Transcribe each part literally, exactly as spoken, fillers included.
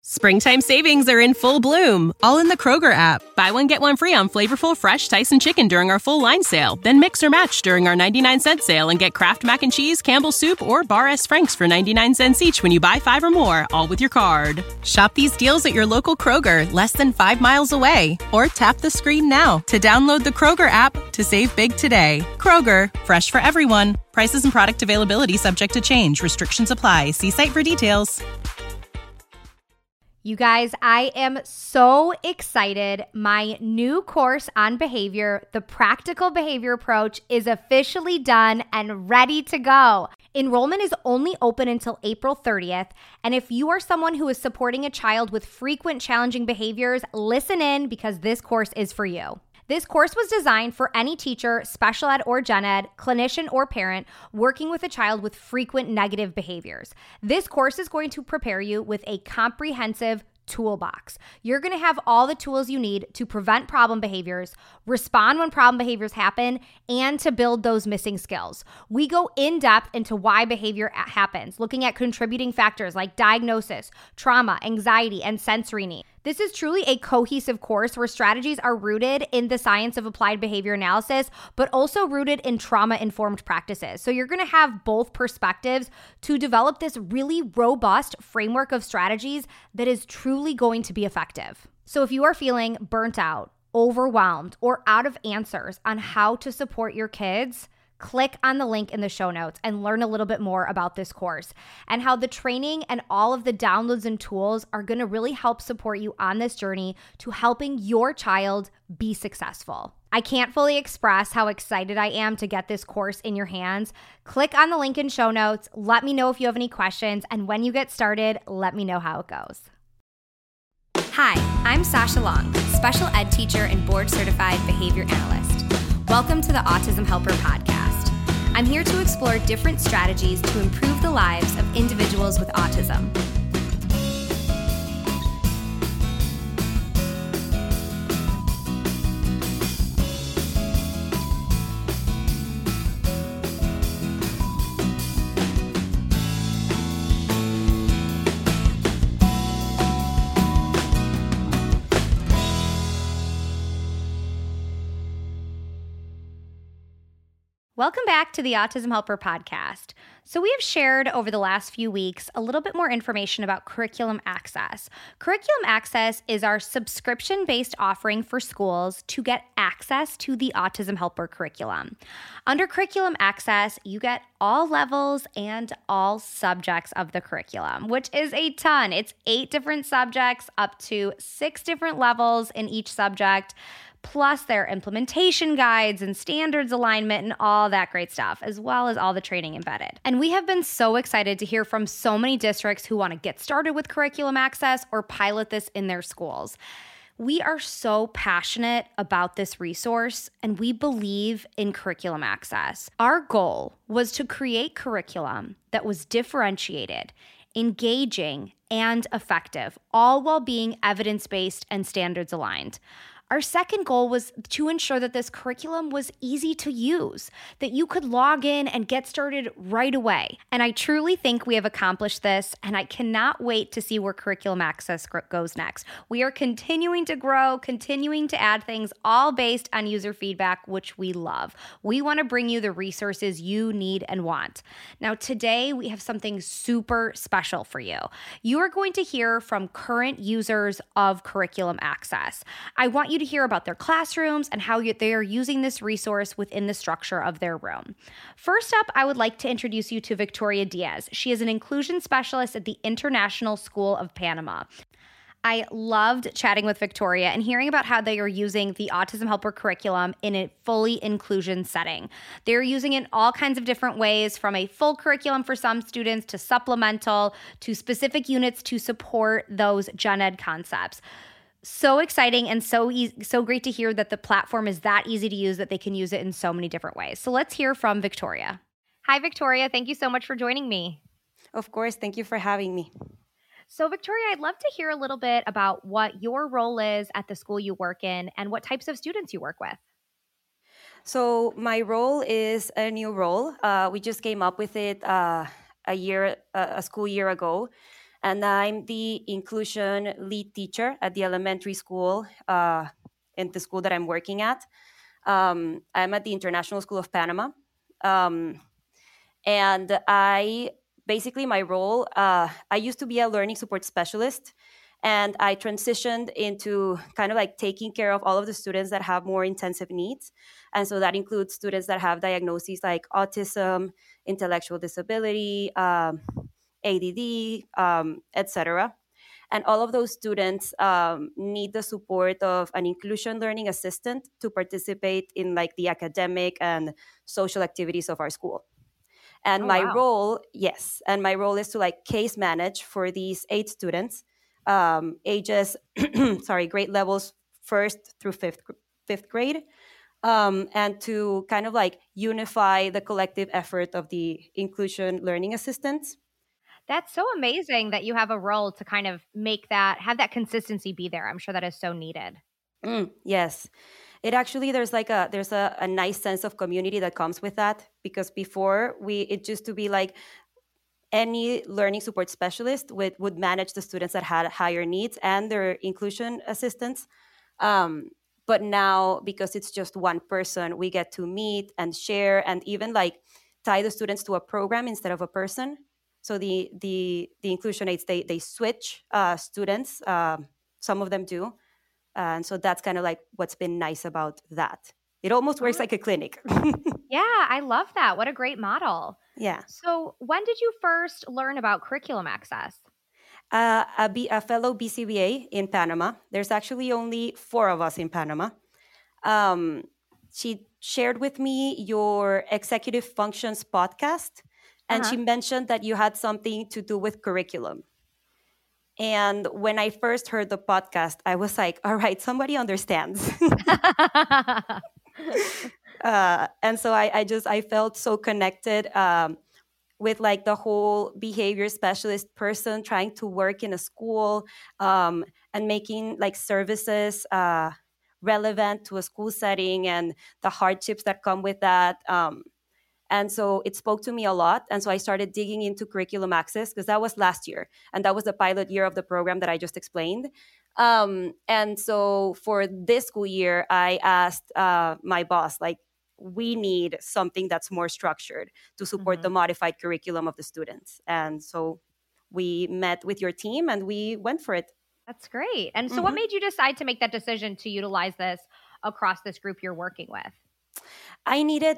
Springtime savings are in full bloom, all in the Kroger app. Buy one, get one free on flavorful fresh Tyson chicken during our full line sale. Then mix or match during our ninety-nine cent sale and get Kraft Mac and Cheese, Campbell's Soup, or Bar S. Frank's for ninety-nine cents each when you buy five or more, all with your card. Shop these deals at your local Kroger, less than five miles away. Or tap the screen now to download the Kroger app to save big today. Kroger, fresh for everyone. Prices and product availability subject to change. Restrictions apply. See site for details. You guys, I am so excited. My new course on behavior, the Practical Behavior Approach, is officially done and ready to go. Enrollment is only open until April thirtieth, and if you are someone who is supporting a child with frequent challenging behaviors, listen in because this course is for you. This course was designed for any teacher, special ed or gen ed, clinician or parent working with a child with frequent negative behaviors. This course is going to prepare you with a comprehensive toolbox. You're going to have all the tools you need to prevent problem behaviors, respond when problem behaviors happen, and to build those missing skills. We go in depth into why behavior happens, looking at contributing factors like diagnosis, trauma, anxiety, and sensory need. This is truly a cohesive course where strategies are rooted in the science of applied behavior analysis, but also rooted in trauma-informed practices. So you're going to have both perspectives to develop this really robust framework of strategies that is truly going to be effective. So if you are feeling burnt out, overwhelmed, or out of answers on how to support your kids, click on the link in the show notes and learn a little bit more about this course and how the training and all of the downloads and tools are going to really help support you on this journey to helping your child be successful. I can't fully express how excited I am to get this course in your hands. Click on the link in show notes. Let me know if you have any questions, and when you get started, let me know how it goes. Hi, I'm Sasha Long, special ed teacher and board-certified behavior analyst. Welcome to the Autism Helper podcast. I'm here to explore different strategies to improve the lives of individuals with autism. Welcome back to the Autism Helper podcast. So we have shared over the last few weeks a little bit more information about Curriculum Access. Curriculum Access is our subscription-based offering for schools to get access to the Autism Helper curriculum. Under Curriculum Access, you get all levels and all subjects of the curriculum, which is a ton. It's eight different subjects, up to six different levels in each subject, plus their implementation guides and standards alignment and all that great stuff, as well as all the training embedded. And we have been so excited to hear from so many districts who want to get started with Curriculum Access or pilot this in their schools. We are so passionate about this resource, and we believe in Curriculum Access. Our goal was to create curriculum that was differentiated, engaging, and effective, all while being evidence-based and standards aligned. Our second goal was to ensure that this curriculum was easy to use, that you could log in and get started right away. And I truly think we have accomplished this, and I cannot wait to see where Curriculum Access goes next. We are continuing to grow, continuing to add things, all based on user feedback, which we love. We want to bring you the resources you need and want. Now, today we have something super special for you. You are going to hear from current users of Curriculum Access. I want you to hear about their classrooms and how they are using this resource within the structure of their room. First up, I would like to introduce you to Victoria Diaz. She is an inclusion specialist at the International School of Panama. I loved chatting with Victoria and hearing about how they are using the Autism Helper curriculum in a fully inclusion setting. They're using it in all kinds of different ways, from a full curriculum for some students to supplemental to specific units to support those gen ed concepts. So exciting and so easy, so great to hear that the platform is that easy to use that they can use it in so many different ways. So let's hear from Victoria. Hi, Victoria. Thank you so much for joining me. Of course. Thank you for having me. So Victoria, I'd love to hear a little bit about what your role is at the school you work in and what types of students you work with. So my role is a new role. Uh, we just came up with it uh, a year, uh, a school year ago. and I'm the inclusion lead teacher at the elementary school uh, in the school that I'm working at. Um, I'm at the International School of Panama. Um, and I basically, my role, uh, I used to be a learning support specialist, and I transitioned into kind of like taking care of all of the students that have more intensive needs. And so that includes students that have diagnoses like autism, intellectual disability, um, A D D, um, et cetera. And all of those students um, need the support of an inclusion learning assistant to participate in like the academic and social activities of our school. And Oh, my wow. role, yes, and my role is to like case manage for these eight students, um, ages, sorry, grade levels first through fifth, fifth grade, um, and to kind of like unify the collective effort of the inclusion learning assistants. That's so amazing that you have a role to kind of make that, have that consistency be there. I'm sure that is so needed. Mm, yes. It actually there's like a there's a, a nice sense of community that comes with that, because before we it used to be like any learning support specialist would, would manage the students that had higher needs and their inclusion assistants. Um, but now, because it's just one person, we get to meet and share and even like tie the students to a program instead of a person. So the the the inclusion aides, they they switch uh, students. Um, some of them do, and so that's kind of like what's been nice about that. It almost works Oh. like a clinic. Yeah, I love that. What a great model. Yeah. So, when did you first learn about curriculum access? Uh, a, B, a fellow B C B A in Panama. There's actually only four of us in Panama. Um, she shared with me your executive functions podcast, and Uh-huh. she mentioned that you had something to do with curriculum. And when I first heard the podcast, I was like, all right, somebody understands. uh, and so I, I just, I felt so connected um, with like the whole behavior specialist person trying to work in a school um, and making like services uh, relevant to a school setting and the hardships that come with that. Um, and so it spoke to me a lot. And so I started digging into curriculum access, because that was last year. And that was the pilot year of the program that I just explained. Um, and so for this school year, I asked uh, my boss, like, we need something that's more structured to support Mhm. the modified curriculum of the students. And so we met with your team and we went for it. That's great. And so, Mhm. what made you decide to make that decision to utilize this across this group you're working with? I needed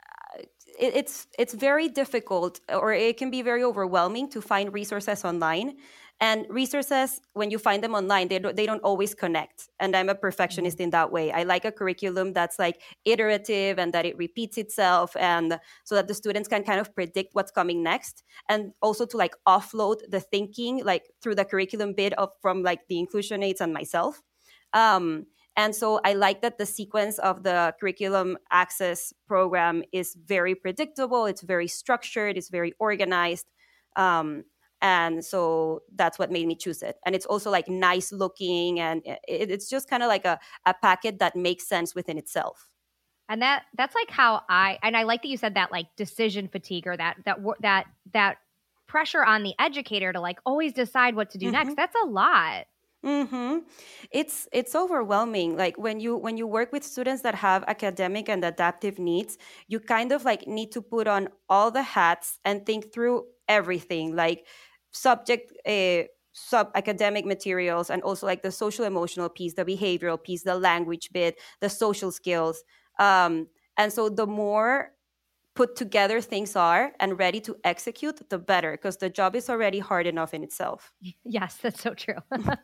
it- it's it's very difficult, or it can be very overwhelming to find resources online. And resources, when you find them online, they don't, they don't always connect. And I'm a perfectionist in that way. I like a curriculum that's like iterative and that it repeats itself, and so that the students can kind of predict what's coming next, and also to like offload the thinking like through the curriculum bit of from like the inclusion aides and myself. Um, and so I like that the sequence of the curriculum access program is very predictable. It's very structured. It's very organized. Um, and so that's what made me choose it. And it's also like nice looking, and it, it's just kind of like a, a packet that makes sense within itself. And that that's like how I and I like that you said that, like, decision fatigue, or that that wo- that that pressure on the educator to like always decide what to do Mhm. next. That's a lot. Mm-hmm. It's it's overwhelming. Like when you when you work with students that have academic and adaptive needs, you kind of like need to put on all the hats and think through everything, like subject uh, sub academic materials, and also like the social emotional piece, the behavioral piece, the language bit, the social skills. Um, and so the more put together things are and ready to execute, the better, because the job is already hard enough in itself. Yes, that's so true.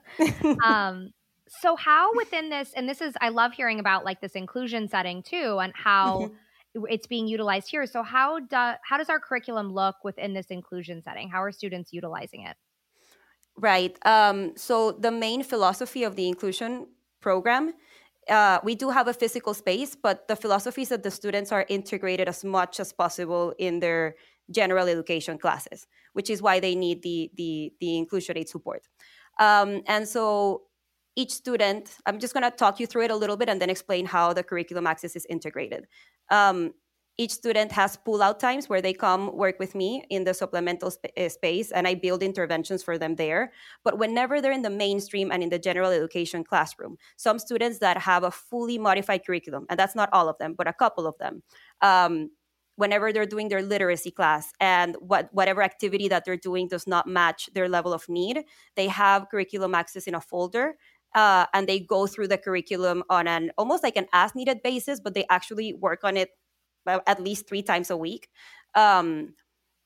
um, so how within this, and this is, I love hearing about like this inclusion setting too, and how it's being utilized here. So how do how does our curriculum look within this inclusion setting? How are students utilizing it? Right. Um, so the main philosophy of the inclusion program, uh, we do have a physical space, but the philosophy is that the students are integrated as much as possible in their general education classes, which is why they need the the, the inclusion aid support. Um, and so each student, I'm just going to talk you through it a little bit and then explain how the curriculum access is integrated. Um, Each student has pull-out times where they come work with me in the supplemental sp- uh, space, and I build interventions for them there. But whenever they're in the mainstream and in the general education classroom, some students that have a fully modified curriculum, and that's not all of them, but a couple of them, um, whenever they're doing their literacy class and what whatever activity that they're doing does not match their level of need, they have curriculum access in a folder. Uh, and they go through the curriculum on an almost like an as needed basis, but they actually work on it at least three times a week. Um,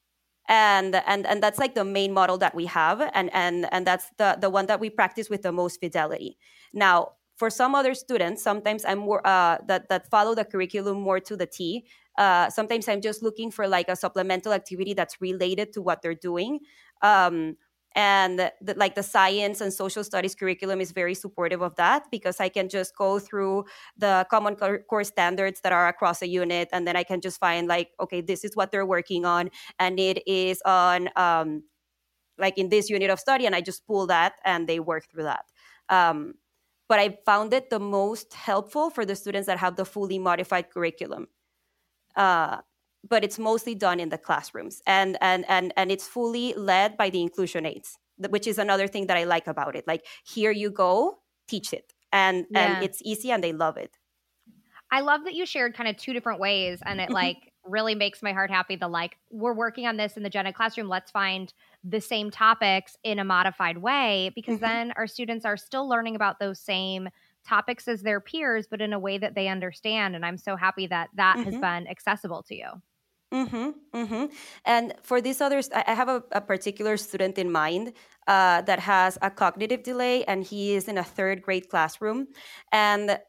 and and and that's like the main model that we have, and and and that's the the one that we practice with the most fidelity. Now, for some other students, sometimes I'm more uh, that that follow the curriculum more to the T. Uh, sometimes I'm just looking for like a supplemental activity that's related to what they're doing. Um, and the, like the science and social studies curriculum is very supportive of that, because I can just go through the common core standards that are across a unit, and then I can just find like, okay, this is what they're working on, and it is on um, like in this unit of study, and I just pull that and they work through that. Um, but I found it the most helpful for the students that have the fully modified curriculum. Uh, but it's mostly done in the classrooms, and and and and it's fully led by the inclusion aides, which is another thing that I like about it. Like, here you go, teach it, and yeah. and it's easy, and they love it. I love that you shared kind of two different ways, and it like really makes my heart happy. The like, we're working on this in the gen ed classroom, let's find the same topics in a modified way, because mm-hmm. then our students are still learning about those same topics as their peers, but in a way that they understand. And I'm so happy that that mm-hmm. has been accessible to you. Mm-hmm, mm-hmm. And for these others, I have a, a particular student in mind uh, that has a cognitive delay, and he is in a third grade classroom, and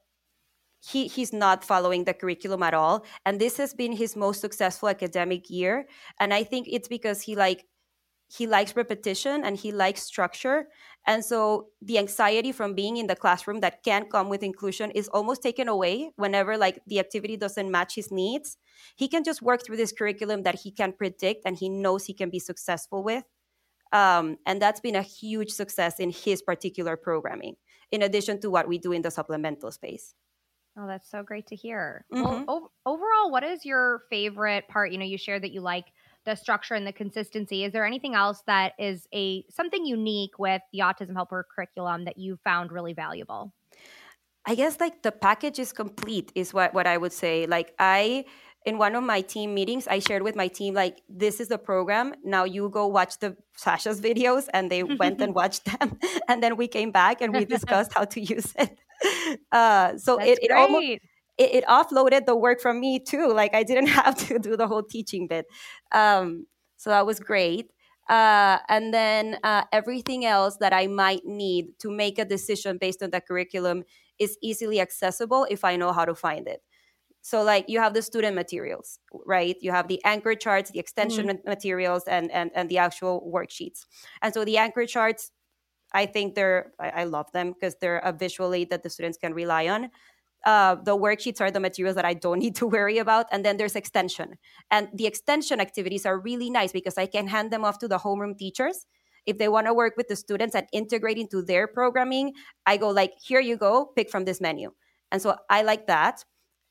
he he's not following the curriculum at all. And this has been his most successful academic year. And I think it's because he like he likes repetition and he likes structure. And so the anxiety from being in the classroom that can come with inclusion is almost taken away whenever like the activity doesn't match his needs. He can just work through this curriculum that he can predict and he knows he can be successful with. Um, and that's been a huge success in his particular programming, in addition to what we do in the supplemental space. Oh, that's so great to hear. Mm-hmm. Well, o- overall, what is your favorite part? You know, you shared that you like the structure and the consistency. Is there anything else that is a something unique with the Autism Helper curriculum that you found really valuable? I guess like the package is complete is what, what I would say. Like I, in one of my team meetings, I shared with my team, like, this is the program. Now you go watch the Sasha's videos, and they went and watched them. And then we came back and we discussed how to use it. Uh, so That's it, it almost... It, it offloaded the work from me too. Like I didn't have to do the whole teaching bit. Um, so that was great. Uh, and then uh, everything else that I might need to make a decision based on the curriculum is easily accessible if I know how to find it. So like you have the student materials, right? You have the anchor charts, the extension mm-hmm. materials, and, and, and the actual worksheets. And so the anchor charts, I think they're, I, I love them because they're a visual aid that the students can rely on. Uh, the worksheets are the materials that I don't need to worry about. And then there's extension. And the extension activities are really nice because I can hand them off to the homeroom teachers. If they want to work with the students and integrate into their programming, I go like, here you go, pick from this menu. And so I like that.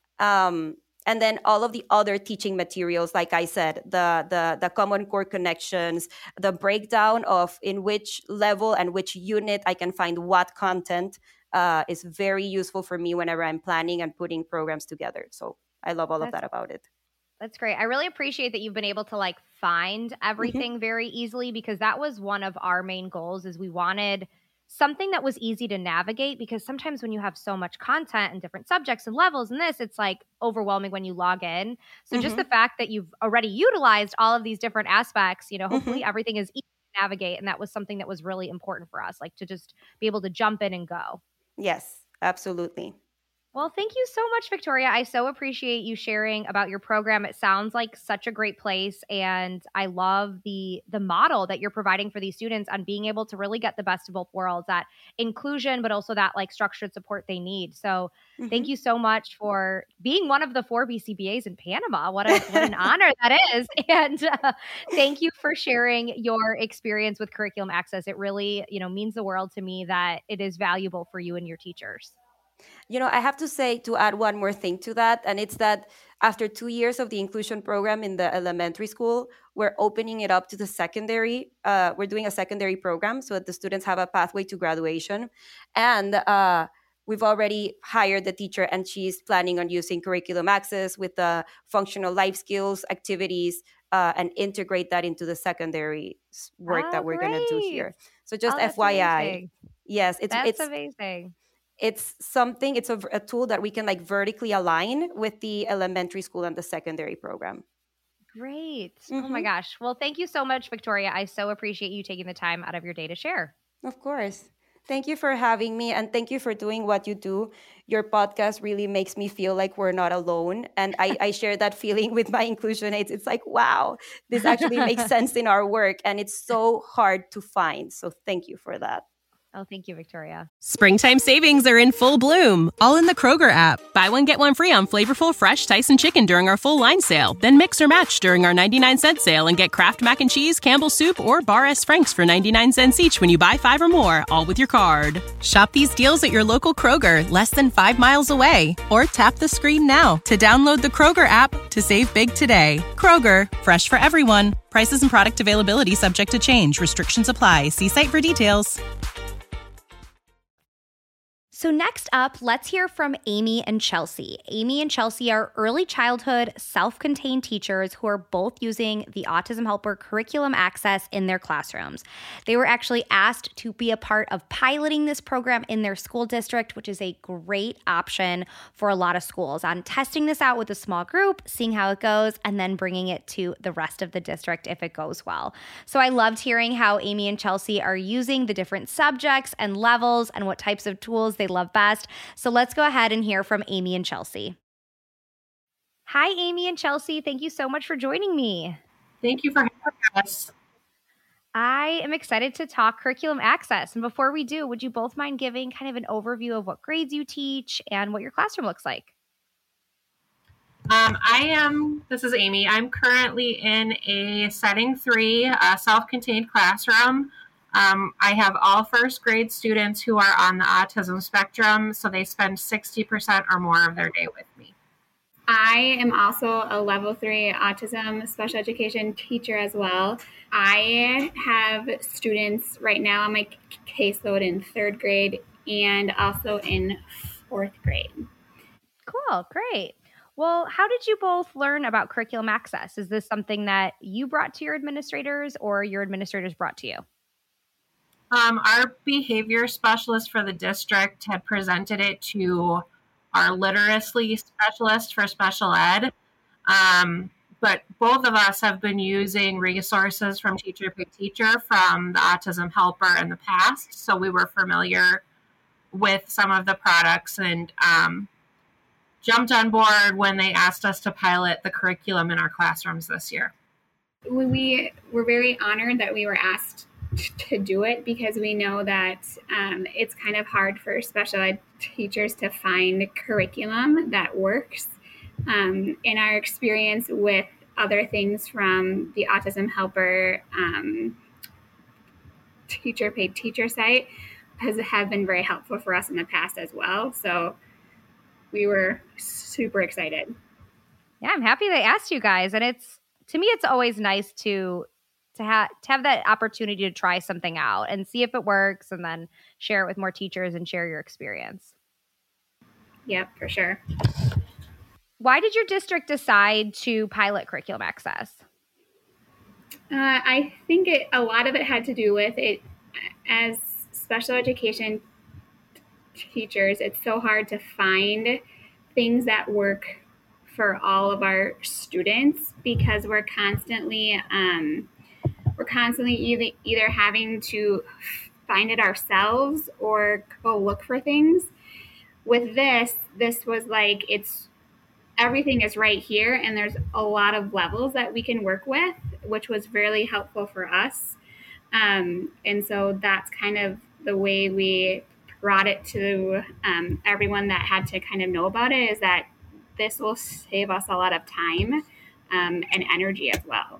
Um, and then all of the other teaching materials, like I said, the, the, the common core connections, the breakdown of in which level and which unit I can find what content, Uh, is very useful for me whenever I'm planning and putting programs together. So I love all that's, of that about it. That's great. I really appreciate that you've been able to like find everything mm-hmm. very easily, because that was one of our main goals. Is we wanted something that was easy to navigate, because sometimes when you have so much content and different subjects and levels and this, it's like overwhelming when you log in. So mm-hmm. just the fact that you've already utilized all of these different aspects, you know, hopefully mm-hmm. everything is easy to navigate. And that was something that was really important for us, like to just be able to jump in and go. Yes, absolutely. Well, thank you so much, Victoria. I so appreciate you sharing about your program. It sounds like such a great place, and I love the the model that you're providing for these students on being able to really get the best of both worlds, that inclusion, but also that like structured support they need. So mm-hmm. thank you so much for being one of the four B C B As in Panama. What, a, what an honor that is. And uh, thank you for sharing your experience with Curriculum Access. It really, you know, means the world to me that it is valuable for you and your teachers. You know, I have to say, to add one more thing to that, and it's that after two years of the inclusion program in the elementary school, we're opening it up to the secondary. Uh, we're doing a secondary program so that the students have a pathway to graduation. And uh, we've already hired the teacher, and she's planning on using Curriculum Access with the functional life skills activities uh, and integrate that into the secondary s- work Oh, that we're going to do great. here. So just Oh, that's F Y I. amazing. Yes, it's That's it's amazing. it's something, it's a, a tool that we can like vertically align with the elementary school and the secondary program. Great. Mm-hmm. Oh my gosh. Well, thank you so much, Victoria. I so appreciate you taking the time out of your day to share. Of course. Thank you for having me, and thank you for doing what you do. Your podcast really makes me feel like we're not alone. And I, I share that feeling with my inclusion aides. It's like, wow, this actually makes sense in our work, and it's so hard to find. So thank you for that. Oh, thank you, Victoria. Springtime savings are in full bloom, all in the Kroger app. Buy one, get one free on flavorful, fresh Tyson chicken during our full line sale. Then mix or match during our ninety-nine cent sale and get Kraft Mac and Cheese, Campbell's Soup, or Bar S. Frank's for ninety-nine cents each when you buy five or more, all with your card. Shop these deals at your local Kroger, less than five miles away. Or tap the screen now to download the Kroger app to save big today. Kroger, fresh for everyone. Prices and product availability subject to change. Restrictions apply. See site for details. So next up, let's hear from Amy and Chelsea. Amy and Chelsea are early childhood self-contained teachers who are both using the Autism Helper Curriculum Access in their classrooms. They were actually asked to be a part of piloting this program in their school district, which is a great option for a lot of schools, on testing this out with a small group, seeing how it goes, and then bringing it to the rest of the district if it goes well. So I loved hearing how Amy and Chelsea are using the different subjects and levels and what types of tools they love best. So let's go ahead and hear from Amy and Chelsea. Hi, Amy and Chelsea. Thank you so much for joining me. Thank you for having us. I am excited to talk Curriculum Access. And before we do, would you both mind giving kind of an overview of what grades you teach and what your classroom looks like? Um, I am, this is Amy. I'm currently in a setting three uh, self-contained classroom. Um, I have all first grade students who are on the autism spectrum, so they spend sixty percent or more of their day with me. I am also a level three autism special education teacher as well. I have students right now on my caseload in third grade and also in fourth grade. Cool, great. Well, how did you both learn about Curriculum Access? Is this something that you brought to your administrators or your administrators brought to you? Um, our behavior specialist for the district had presented it to our literacy specialist for special ed. Um, but both of us have been using resources from Teacher Pay Teacher from the Autism Helper in the past. So we were familiar with some of the products and um, jumped on board when they asked us to pilot the curriculum in our classrooms this year. We were very honored that we were asked to do it because we know that um, it's kind of hard for special ed teachers to find curriculum that works. Um, in our experience with other things from the Autism Helper um, Teacher Paid Teacher site has have been very helpful for us in the past as well. So we were super excited. Yeah, I'm happy they asked you guys. And it's, to me, it's always nice to to have to have that opportunity to try something out and see if it works and then share it with more teachers and share your experience. Yep, for sure. Why did your district decide to pilot Curriculum Access? Uh, I think it, a lot of it had to do with it. As special education teachers, it's so hard to find things that work for all of our students because we're constantly um, we're constantly either, either having to find it ourselves or go look for things. With this, this was like, it's everything is right here, and there's a lot of levels that we can work with, which was really helpful for us. Um, and so that's kind of the way we brought it to um, everyone that had to kind of know about it, is that this will save us a lot of time um, and energy as well.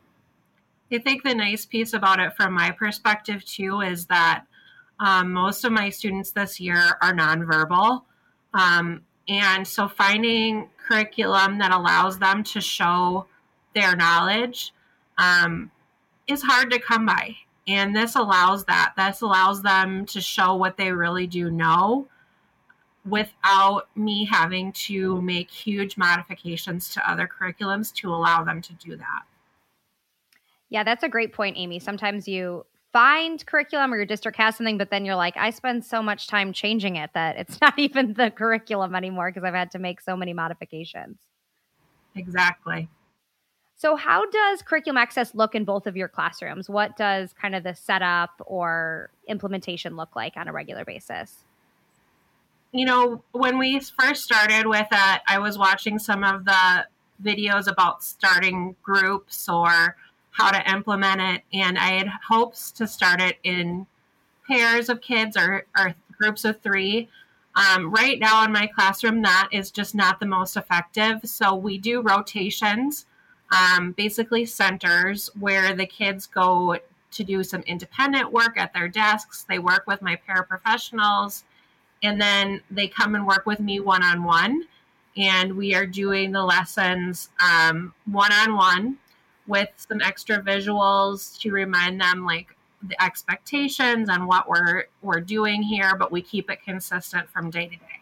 I think the nice piece about it from my perspective too is that um, most of my students this year are nonverbal. Um, and so finding curriculum that allows them to show their knowledge um, is hard to come by. And this allows that. This allows them to show what they really do know without me having to make huge modifications to other curriculums to allow them to do that. Yeah, that's a great point, Amy. Sometimes you find curriculum or your district has something, but then you're like, I spend so much time changing it that it's not even the curriculum anymore because I've had to make so many modifications. Exactly. So how does Curriculum Access look in both of your classrooms? What does kind of the setup or implementation look like on a regular basis? You know, when we first started with it, I was watching some of the videos about starting groups or how to implement it. And I had hopes to start it in pairs of kids or, or groups of three. Um, right now in my classroom, that is just not the most effective. So we do rotations, um, basically centers where the kids go to do some independent work at their desks. They work with my paraprofessionals, and then they come and work with me one-on-one. And we are doing the lessons um, one-on-one with some extra visuals to remind them like the expectations and what we're we're doing here, but we keep it consistent from day to day.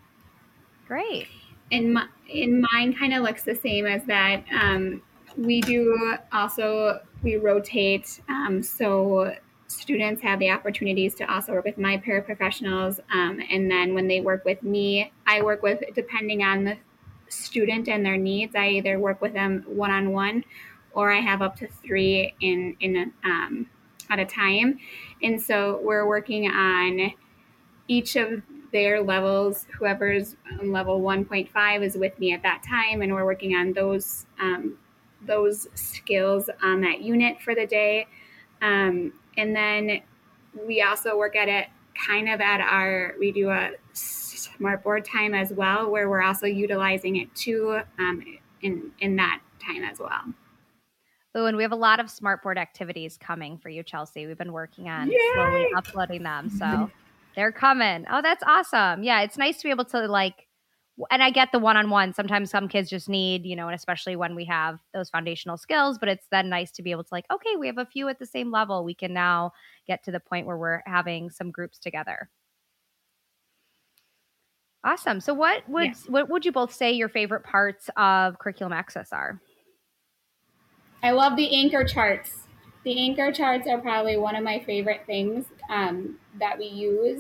Great. And my, and mine kind of looks the same as that. Um, we do also, we rotate. Um, so students have the opportunities to also work with my paraprofessionals. Um, and then when they work with me, I work with, depending on the student and their needs, I either work with them one-on-one or I have up to three in, in um, at a time. And so we're working on each of their levels. Whoever's on level one point five is with me at that time. And we're working on those, um, those skills on that unit for the day. Um, and then we also work at it kind of at our, we do a Smartboard time as well, where we're also utilizing it too um, in, in that time as well. Oh, and we have a lot of Smartboard activities coming for you, Chelsea. We've been working on Yay! slowly uploading them. So they're coming. Oh, that's awesome. Yeah, it's nice to be able to like, and I get the one-on-one. Sometimes some kids just need, you know, and especially when we have those foundational skills, but it's then nice to be able to like, okay, we have a few at the same level. We can now get to the point where we're having some groups together. Awesome. So what would, yeah. what would you both say your favorite parts of Curriculum Access are? I love the anchor charts. The anchor charts are probably one of my favorite things um, that we use.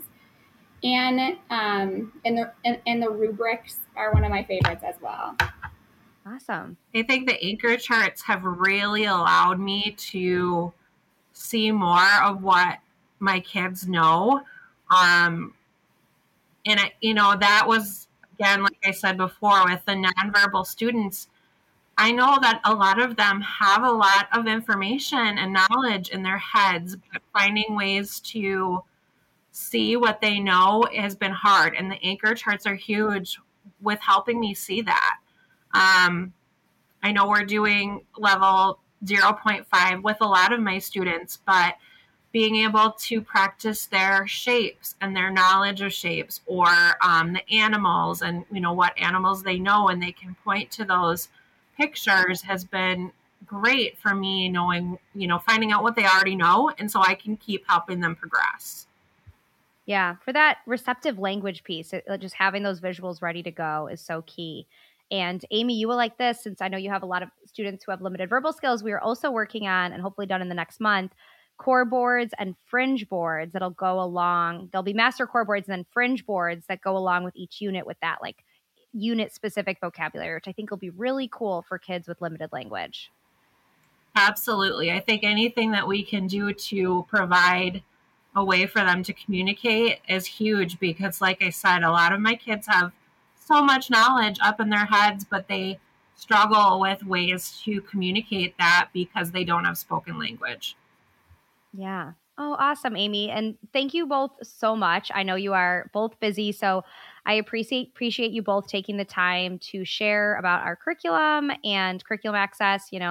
And um, and the and, and the rubrics are one of my favorites as well. Awesome. I think the anchor charts have really allowed me to see more of what my kids know. Um, and, I, you know, that was, again, like I said before, with the nonverbal students, I know that a lot of them have a lot of information and knowledge in their heads, but finding ways to see what they know has been hard. And the anchor charts are huge with helping me see that. Um, I know we're doing level zero point five with a lot of my students, but being able to practice their shapes and their knowledge of shapes, or um, the animals and, you know, what animals they know, and they can point to those pictures, has been great for me, knowing, you know, finding out what they already know. And so I can keep helping them progress. Yeah, for that receptive language piece, it, just having those visuals ready to go is so key. And Amy, you will like this, since I know you have a lot of students who have limited verbal skills. We are also working on, and hopefully done in the next month, core boards and fringe boards that'll go along. There'll be master core boards and then fringe boards that go along with each unit with that like unit specific vocabulary, which I think will be really cool for kids with limited language. Absolutely. I think anything that we can do to provide a way for them to communicate is huge, because like I said, a lot of my kids have so much knowledge up in their heads, but they struggle with ways to communicate that because they don't have spoken language. Yeah. Oh, awesome, Amy. And thank you both so much. I know you are both busy, so I appreciate appreciate you both taking the time to share about our curriculum and Curriculum Access. You know,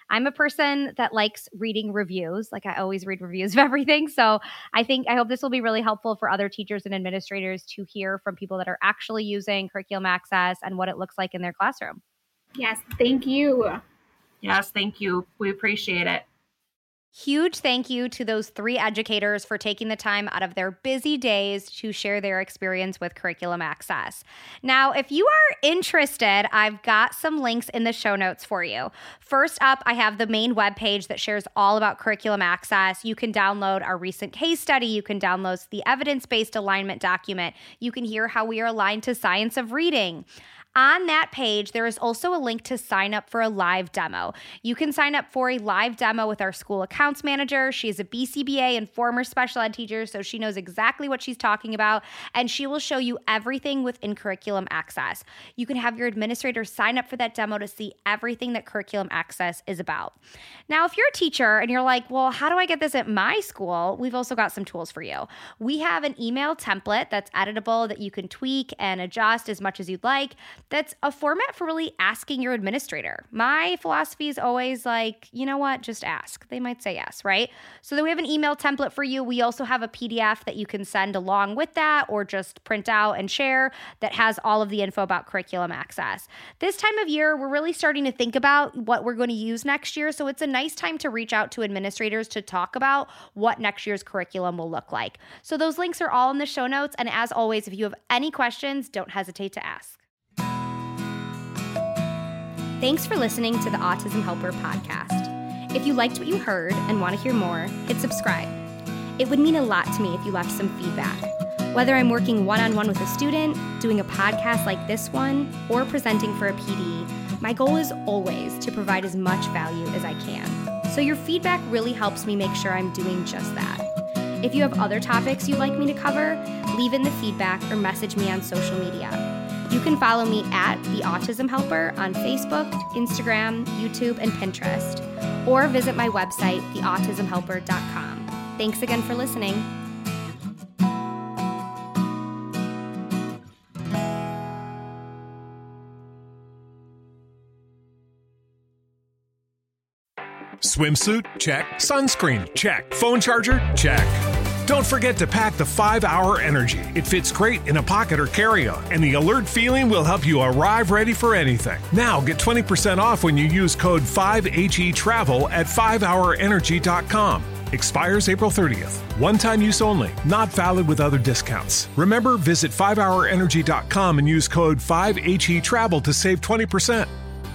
I'm a person that likes reading reviews. Like I always read reviews of everything. So I think, I hope this will be really helpful for other teachers and administrators to hear from people that are actually using Curriculum Access and what it looks like in their classroom. Yes, thank you. Yes, thank you. We appreciate it. Huge thank you to those three educators for taking the time out of their busy days to share their experience with Curriculum Access. Now, if you are interested, I've got some links in the show notes for you. First up, I have the main webpage that shares all about Curriculum Access. You can download our recent case study. You can download the evidence-based alignment document. You can hear how we are aligned to Science of Reading. On that page, there is also a link to sign up for a live demo. You can sign up for a live demo with our school accounts manager. She's a B C B A and former special ed teacher, so she knows exactly what she's talking about, and she will show you everything within Curriculum Access. You can have your administrator sign up for that demo to see everything that Curriculum Access is about. Now, if you're a teacher and you're like, well, how do I get this at my school? We've also got some tools for you. We have an email template that's editable that you can tweak and adjust as much as you'd like. That's a format for really asking your administrator. My philosophy is always like, you know what, just ask. They might say yes, right? So then we have an email template for you. We also have a P D F that you can send along with that or just print out and share that has all of the info about Curriculum Access. This time of year, we're really starting to think about what we're going to use next year. So it's a nice time to reach out to administrators to talk about what next year's curriculum will look like. So those links are all in the show notes. And as always, if you have any questions, don't hesitate to ask. Thanks for listening to the Autism Helper podcast. If you liked what you heard and want to hear more, hit subscribe. It would mean a lot to me if you left some feedback. Whether I'm working one-on-one with a student, doing a podcast like this one, or presenting for a P D, my goal is always to provide as much value as I can. So your feedback really helps me make sure I'm doing just that. If you have other topics you'd like me to cover, leave in the feedback or message me on social media. You can follow me at The Autism Helper on Facebook, Instagram, YouTube, and Pinterest, or visit my website, the autism helper dot com. Thanks again for listening. Swimsuit? Check. Sunscreen? Check. Phone charger? Check. Don't forget to pack the five hour Energy. It fits great in a pocket or carry-on, and the alert feeling will help you arrive ready for anything. Now get twenty percent off when you use code five H E Travel at five hour energy dot com. Expires April thirtieth. One-time use only. Not valid with other discounts. Remember, visit five hour energy dot com and use code five H E Travel to save twenty percent.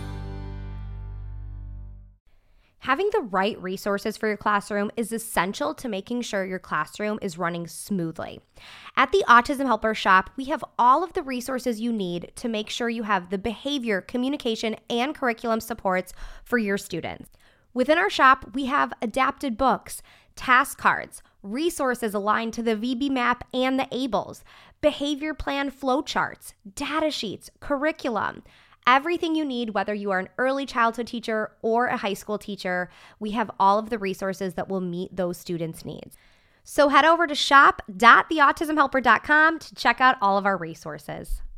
Having the right resources for your classroom is essential to making sure your classroom is running smoothly. At the Autism Helper Shop, we have all of the resources you need to make sure you have the behavior, communication, and curriculum supports for your students. Within our shop, we have adapted books, task cards, resources aligned to the V B MAP and the ABLES, behavior plan flowcharts, data sheets, curriculum. Everything you need, whether you are an early childhood teacher or a high school teacher, we have all of the resources that will meet those students' needs. So head over to shop dot the autism helper dot com to check out all of our resources.